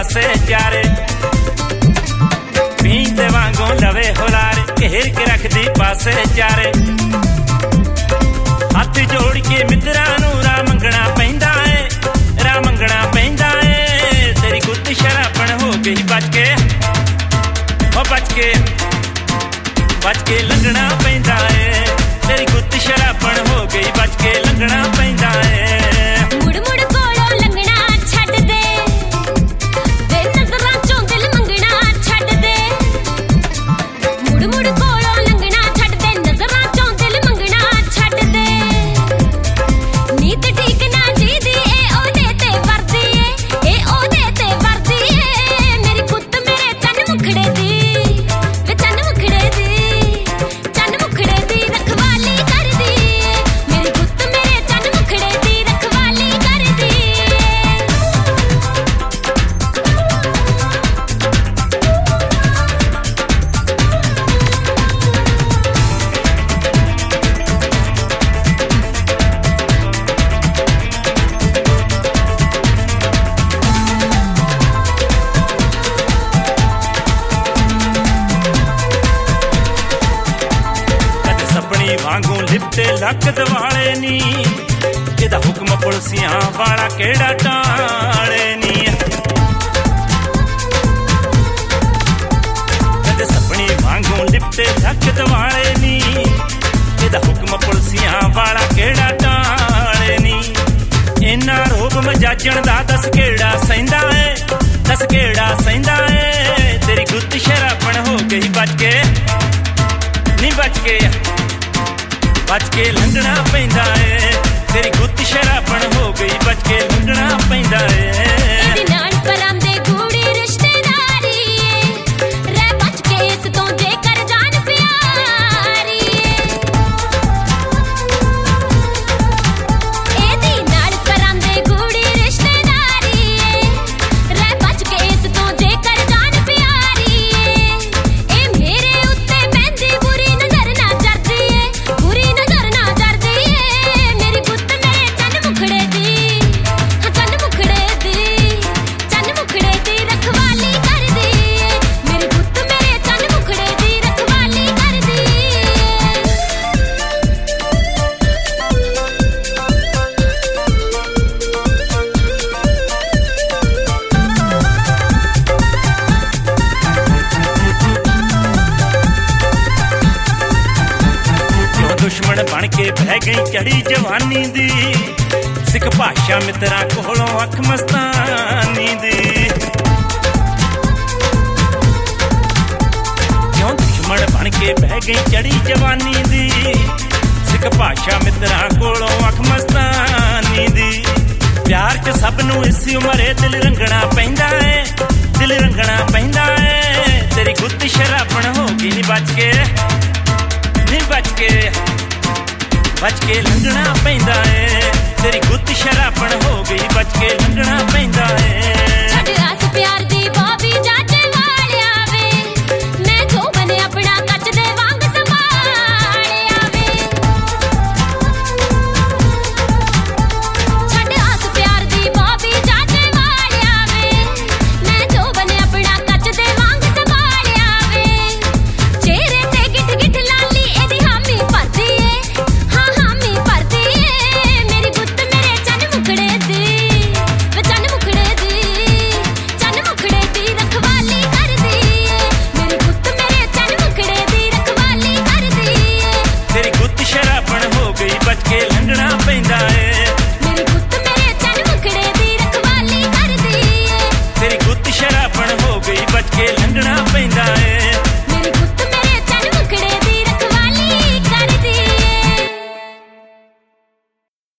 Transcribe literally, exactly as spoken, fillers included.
पासे चारे पींदे वांगू लवे हुलारे घेर के रख दी पासे चारे हथ जोड़ के मित्रां नूं राह मंगना पैंदा है राह मंगना पैंदा है तेरी गुत्त शराबण हो गई बच के ओ बच के बच के लंघना पैंदा है तेरी गुत्त शराबण हो गई बच के लंघना पैंदा है मुड़ मुड़ कोलों लंघना छड्ड दे वे नज़रां चों दिल मंगना छड्ड दे मुड़ मुड़ कोलों लंघना छड्ड दे नज़रां चों दिल मंगना छड्ड दे नीत ठीक ना जी दी ए ओदे ते वरदी ए ए ओदे ते वरदी ए मेरी गुत्त मेरे चन्न मुखड़े दी वे चन्न मुखड़े दी चन्न मुखड़े दी रखवाली करदी मेरी गुत्त मेरे चन्न मुखड़े दी रखवाली करदी कद सपनी वांगू लिपटे लक दवाले नी एदा हुक्म पुलसियां वाला केड़ा टाले नी कद सपनी वांगू लिपटे लक दवाले नी एदा हुक्म पुलसियां वाला केड़ा टाले नी इन्ना रोब मजाजण दा दस केड़ा सैंदा है दस केड़ा सैंदा है तेरी गुत्त शराबण हो गई बच के नी बच के बच के लंघना पैंदा है तेरी गुत्त शराबण हो गई बच के लंघना पैंदा है ਇਹਦੇ ਨਾਲ ਪਰਾਂਦੇ ਗੂੜੀ ਰਿਸ਼ਤੇਦਾਰੀ ਏ ਰਹਿ ਬਚ ਕੇ ਇਸ ਤੋਂ ਜੇਕਰ ਜਾਨ ਪਿਆਰੀ ਏ ਇਹਦੇ ਨਾਲ ਪਰਾਂਦੇ ਗੂੜੀ ਰਿਸ਼ਤੇਦਾਰੀ ਏ ਰਹਿ ਬਚ ਕੇ ਇਸ ਤੋਂ ਜੇਕਰ ਜਾਨ ਪਿਆਰੀ ਏ ਇਹ ਮੇਰੇ ਉੱਤੇ ਮਹਿੰਦੀ ਬੁਰੀ ਨਜ਼ਰ ਨਾ ਜਰਦੀ ਏ ਬੁਰੀ ਨਜ਼ਰ ਨਾ ਜਰਦੀ ਏ ਮੇਰੀ ਗੁੱਤ ਮੇਰੇ ਚੰਨ ਮੁਖੜੇ ਦੀ ਹਾਂ ਚੰਨ ਮੁਖੜੇ ਦੀ ਚੰਨ ਮੁਖੜੇ ਦੀ ਰਖਵਾਲੀ ਕਰਦੀ ਏ ਮੇਰੀ ਗੁੱਤ ਮੇਰੇ ਚੰਨ ਮੁਖੜੇ ਦੀ ਰਖਵਾਲੀ ਕਰਦੀ क्यों दुश्मन बन के बह गई चढ़ी जवानी दी सिख भाषा मित्रां कोलों अख मस्तानी दी क्यों दुश्मन बन के बह गई चढ़ी जवानी दी सिख भाषा मित्रां कोलों अख मस्तानी दी प्यार च सब नूं इस उमरे दिल रंगना पैंदा है दिल रंगना पैंदा है तेरी गुत्त शराबण हो गई नी बच के नी बच के बच के लंघना पैंदा है तेरी गुत्त शराबण हो गई बच के लंघना पैंदा है ਛੱਡ ਆਸ ਪਿਆਰ ਦੀ